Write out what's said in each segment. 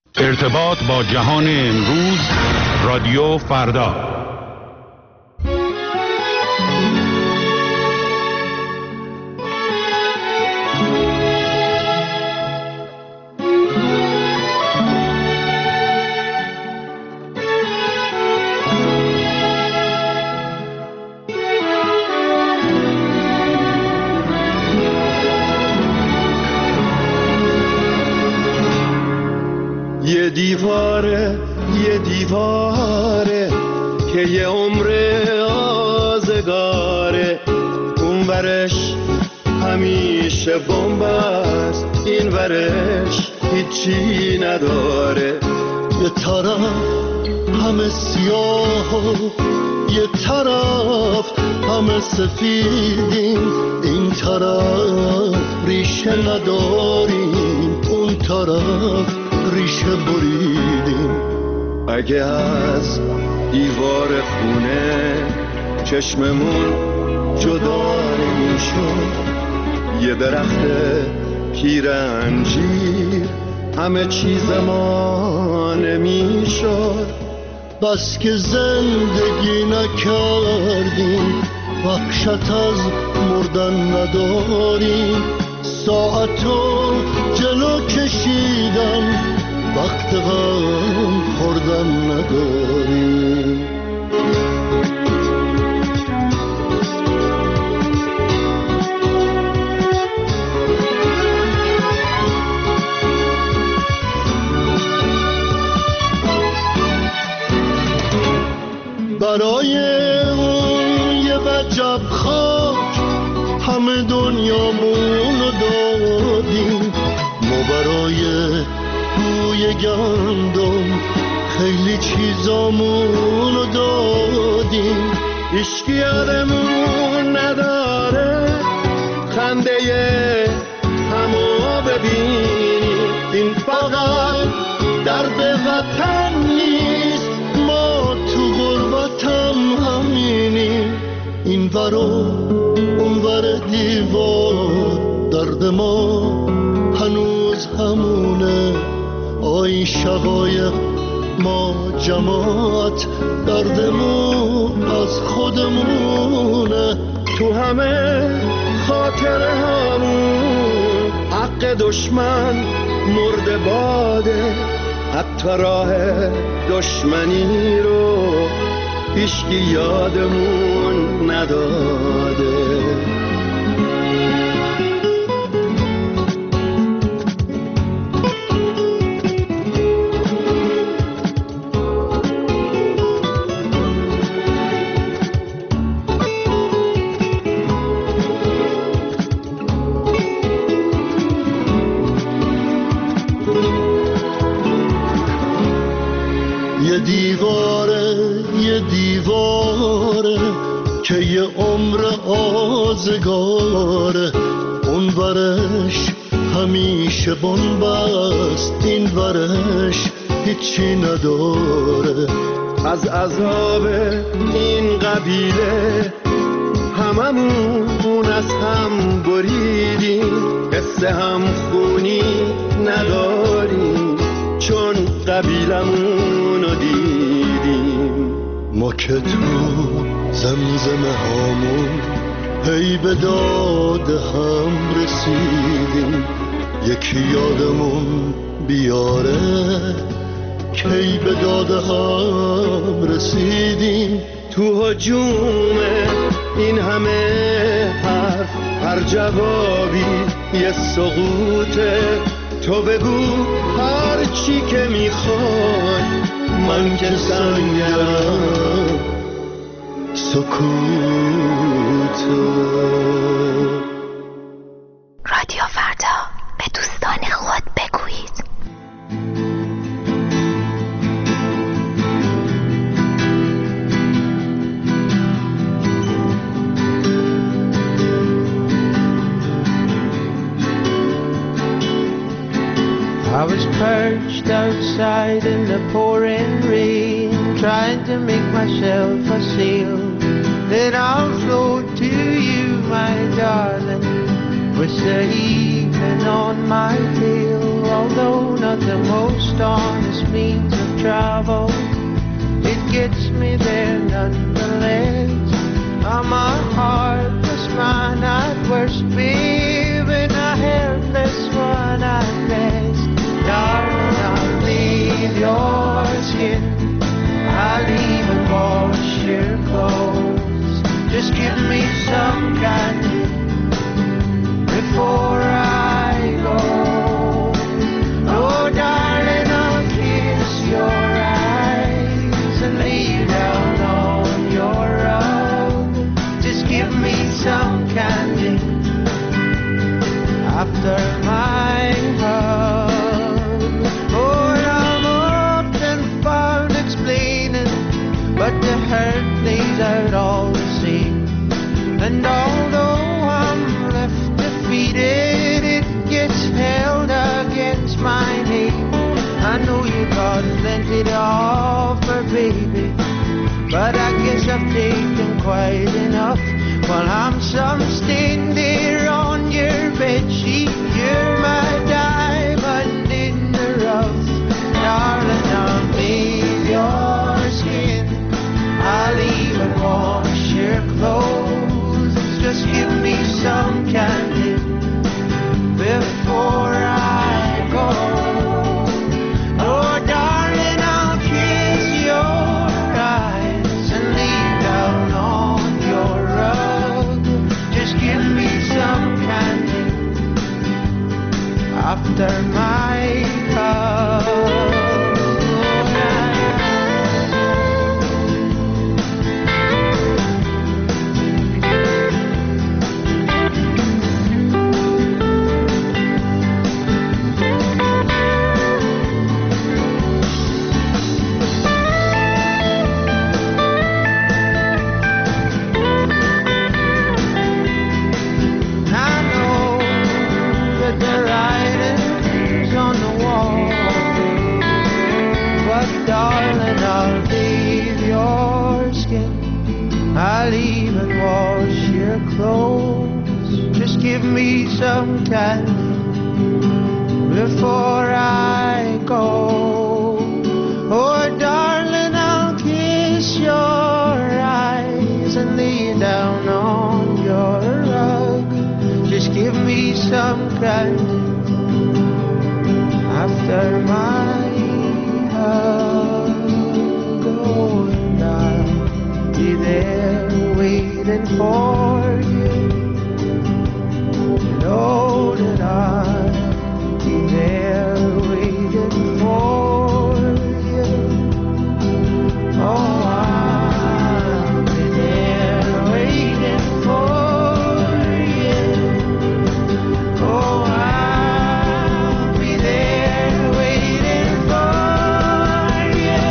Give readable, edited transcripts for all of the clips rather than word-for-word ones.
ارتباط با جهان امروز، رادیو فردا. یه دیواره که یه عمر آزگاره، اون ورش همیشه بمب است، این ورش هیچی نداره. یه طرف همه سیاه و یه طرف همه سفیدیم، این طرف ریشه نداریم، اون طرف ریشه بریدیم. اگه از دیوار خونه چشممون جدا نمیشد، یه درخت پیرنجیر همه چیز ما نمیشد. بس که زندگی نکردیم، وحشت از مردن نداریم، ساعتو جلو کشیدن وقت غم خوردن نداریم. برای اون یه وجب خاک همه دنیامون رو دادیم، ما برای بوی گندم خیلی چیزامون رو دادیم. هیچکی یادمون نداره خنده همو ببینیم، این فقط درد وطن نیست، ما تو غربتم همینیم. این ور و اون ور دیوار درد ما هنوز همونه، آی شقایق ما جماعت دردمون از خودمونه. تو همه خاطره همون حق دشمن مرده باده، حتی راه دشمنی رو هیچکی یادمون نداده. یه دیواره که یه عمر آزگاره، اون ورش همیشه بنبست، این ورش هیچی نداره. از عذاب این قبیله هممون از هم بریدیم، قصه هم خونی نداریم چون قبیلمون رو دیدیم. ما که تو زمزمه هامون هی به داد هم رسیدیم، یکی یادمون بیاره کی به داد هم رسیدیم. تو هجوم این همه حرف هر جوابی یه سقوطه، تو بگو هر چی که میخوای، من که سنگرم سکوته. رادیو فردا، به دوستان خود بگویید. I was perched outside in the pouring rain, trying to make myself a sail. Then I'll float to you, my darling, with the evening on my tail. Although not the most most honest means of travel. It gets me there nonetheless. I'm a heartless man at worst, baby, a helpless one at best. Darling, I'll leave your skin, I'll even wash your clothes. Just give me some candy before I go. Oh, darling, I'll kiss your eyes and lay you down on your rug. Just give me some candy after my hug. Oh, I'm often found explaining, but the hurt lays out all the same. And although I'm left defeated, it gets held against my name. I know you got plenty to offer, baby, but I guess I've taken quite enough. While I'm some stain there on your bedsheet, you're my diamond in the rough. Darling, I'll bathe your skin, I'll even wash your clothes. Just give me some candy before I go. Oh, darling, I'll kiss your eyes and lay down on your rug. Just give me some candy after my hug. Darling, I'll leave your skin, I'll even wash your clothes. Just give me some candy before I go. Oh, darling, I'll kiss your eyes and lay down on your rug. Just give me some candy after my waiting for you. You know that I'll be there waiting for you. Oh, I'll be there waiting for you. Oh, I'll be there waiting for you.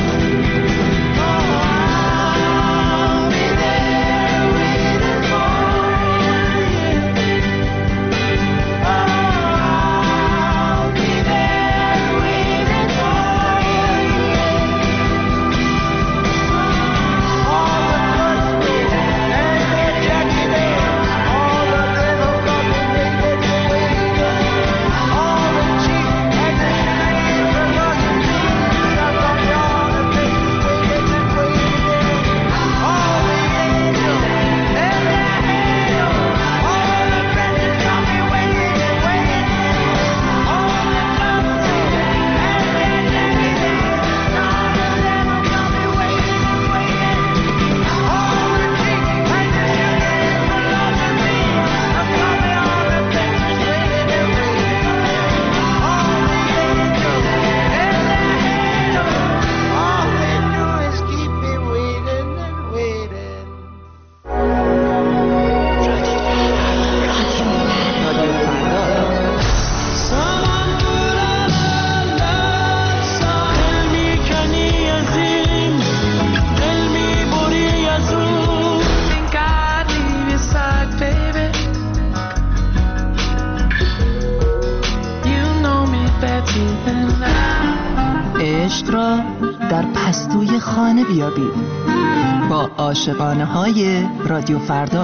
عشق را در پستوی خانه بیابید با عاشقانه های رادیو فردا.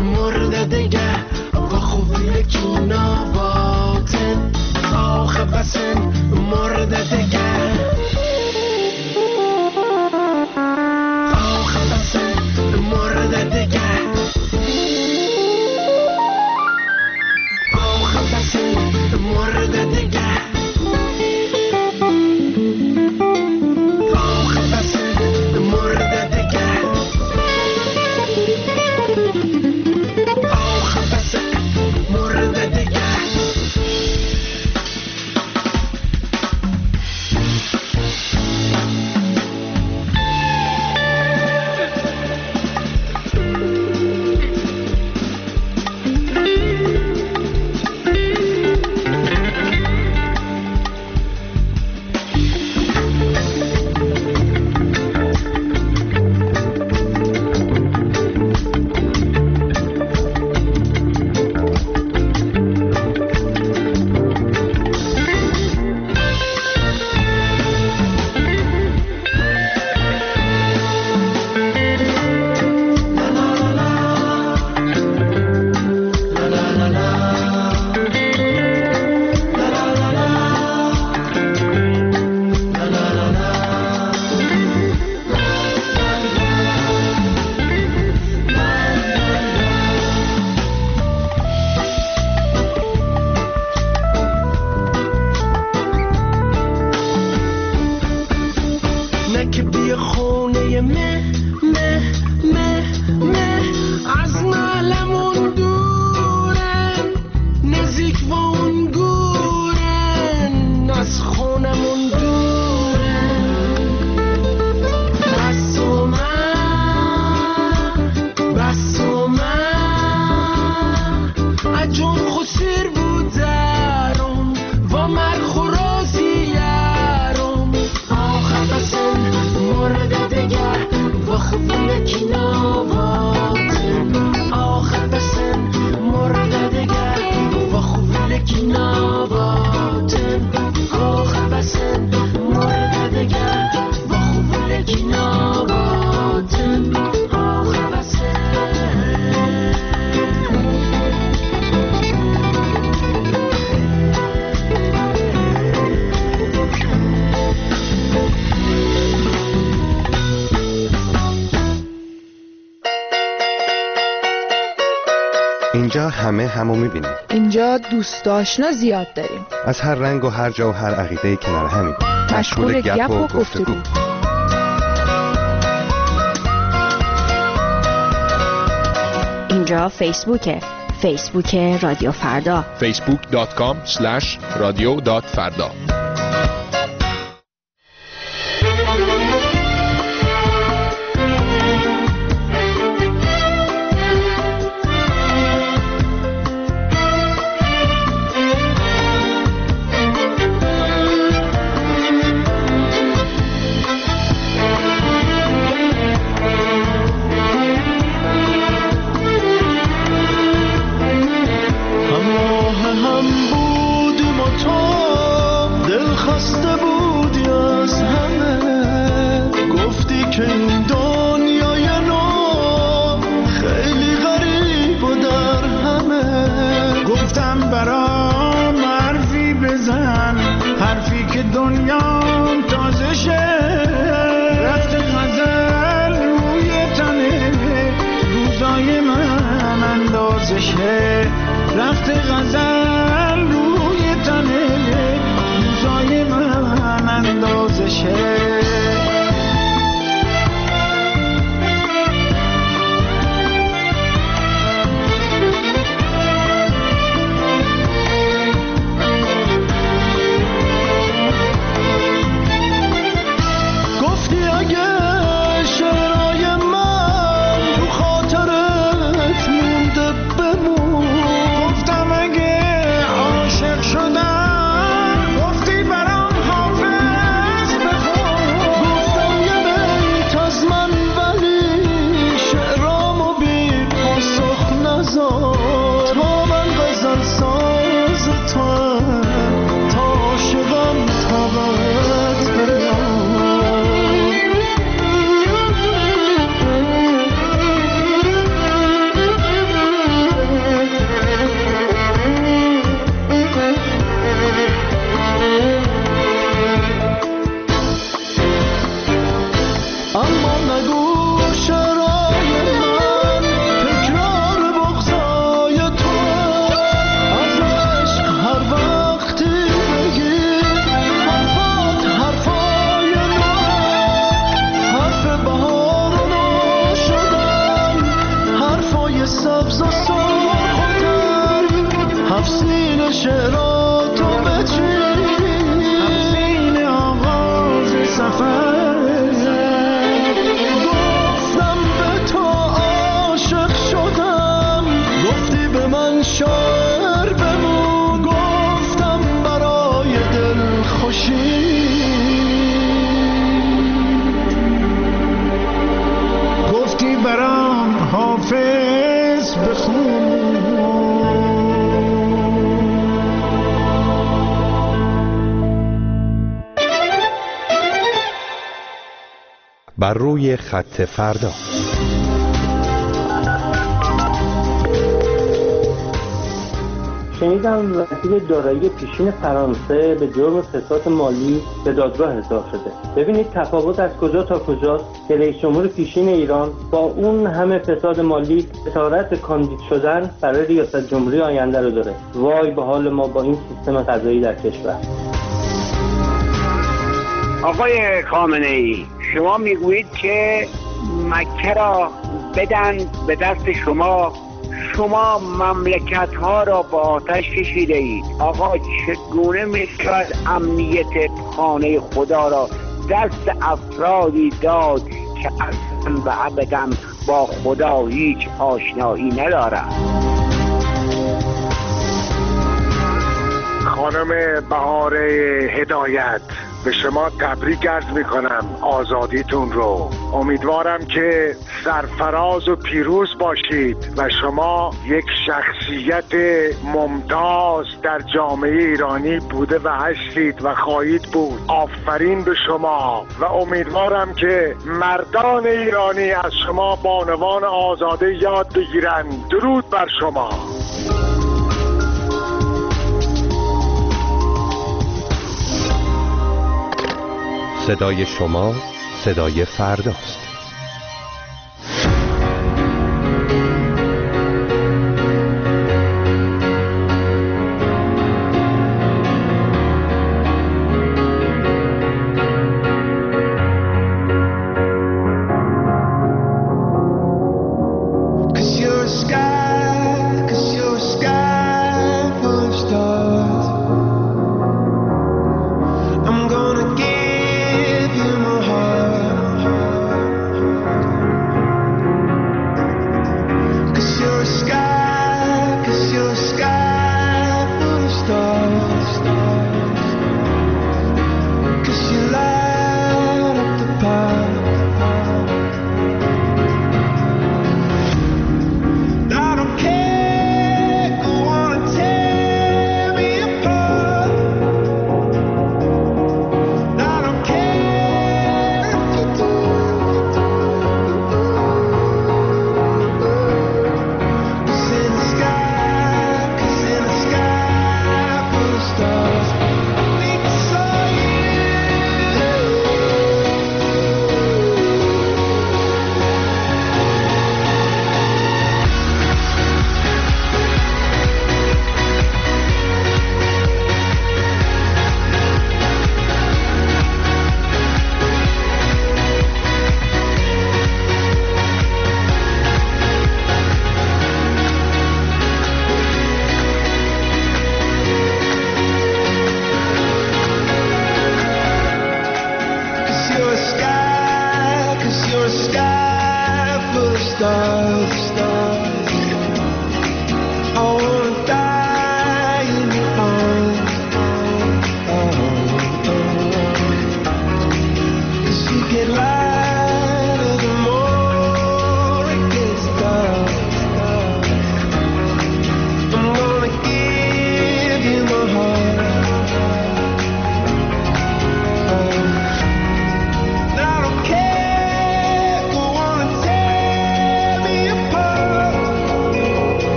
مرده دیگه و خوب یکی نباتن آخه بسن مرده دیگه آخه بسن مرده دیگه آخه بسن مرده دیگه آخه بسن مرده دیگه آخه بسن مرده دیگه اینجا همه همو میبینیم. اینجا دوست آشنا زیاد داریم. از هر رنگ و هر جا و هر عقیده کنار همین. مشغول گپ و گفتگو. اینجا فیسبوک رادیو فردا. facebook.com/radio.farda. گفتم اگه بر روی خط فردا. شنیدم وکیل دارایی پیشین فرانسه به جرم فساد مالی به دادگاه احضار شده. ببینید تفاوت از کجا تا کجاست که رئیس جمهور پیشین ایران با اون همه فساد مالی جسارت کاندید شدن برای ریاست جمهوری آینده رو داره. وای به حال ما با این سیستم قضایی در کشور. آقای خامنه‌ای، شما میگویید که مکه را بدن به دست شما مملکت ها را با آتش کشیده اید. آقا چگونه میشود امنیت خانه خدا را دست افرادی داد که اصلا و ابدا با خدا هیچ آشنایی ندارند؟ خانم بهار هدایت، به شما تبریک عرض میکنم آزادیتون رو. امیدوارم که سرفراز و پیروز باشید و شما یک شخصیت ممتاز در جامعه ایرانی بوده و هستید و خواهید بود. آفرین به شما و امیدوارم که مردان ایرانی از شما بانوان آزاده یاد بگیرند. درود بر شما. صدای شما صدای فرداست.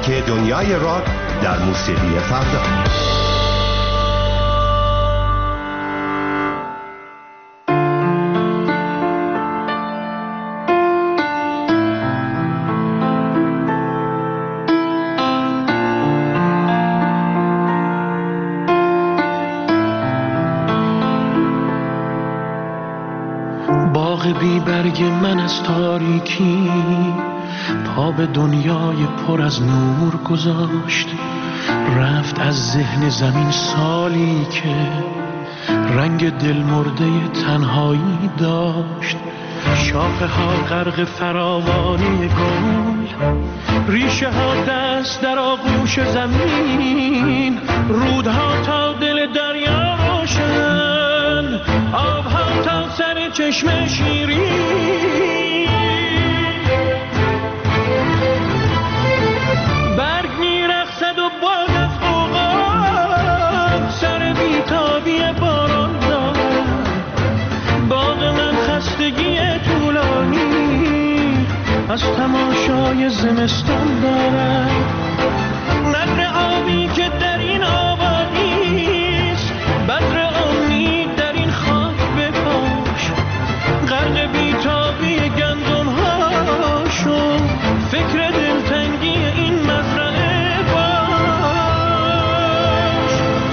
که دنیای راک در موسیقی فردا. بی برگ من از تاریکی پا به دنیای پر از نور گذاشت، رفت از ذهن زمین سالی که رنگ دل مرده تنهایی داشت. شاخه ها غرق فراوانی گل، ریشه ها دست در آغوش زمین، رودها تا دل دریا روشن، آبها تا سر چشم شیرین. برگ میرقصد و باد از غبار، سر بیتابی باران دارد. باغ من خستگی طولانی از تماشای زمستان دارد. نقر آبی که در این آبادیست، بدر امید در این خاک بپاش. غرق بیتابی گندم هاشو، فکر دلتنگی این مزرعه باش.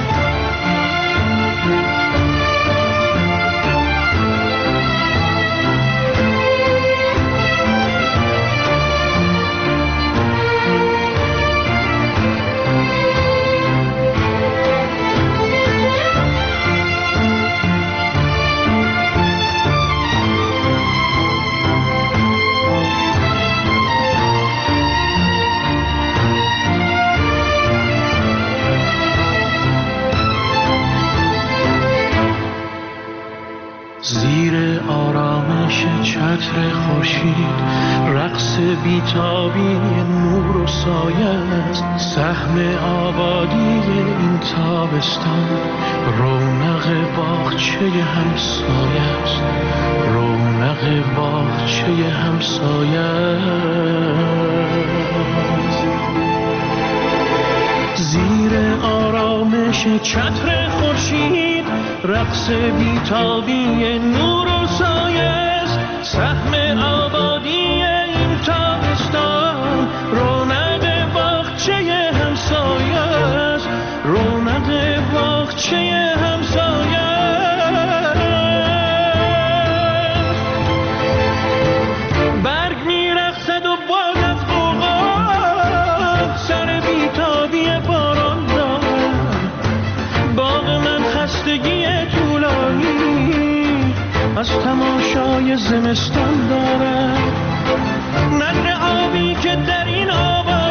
زیر آرامش چتر خورشید، رقص بیتابی نور و سایه است. سهم آبادی این تابستان، رونق باغچه همسایه است. رونق باغچه همسایه است. زیر آرامش چتر خورشید، رقص بیتابی نور و سایه است. سهم آبادی این تابستان، رونق باغچه همسایه است. رونق باغچه همسایه است. برگ میرقصد و باد از غبار، سر بیتابی باران دارد. باغ من خستگی طولانی از تماشای زمستان دارد. نقر آبی که در این آب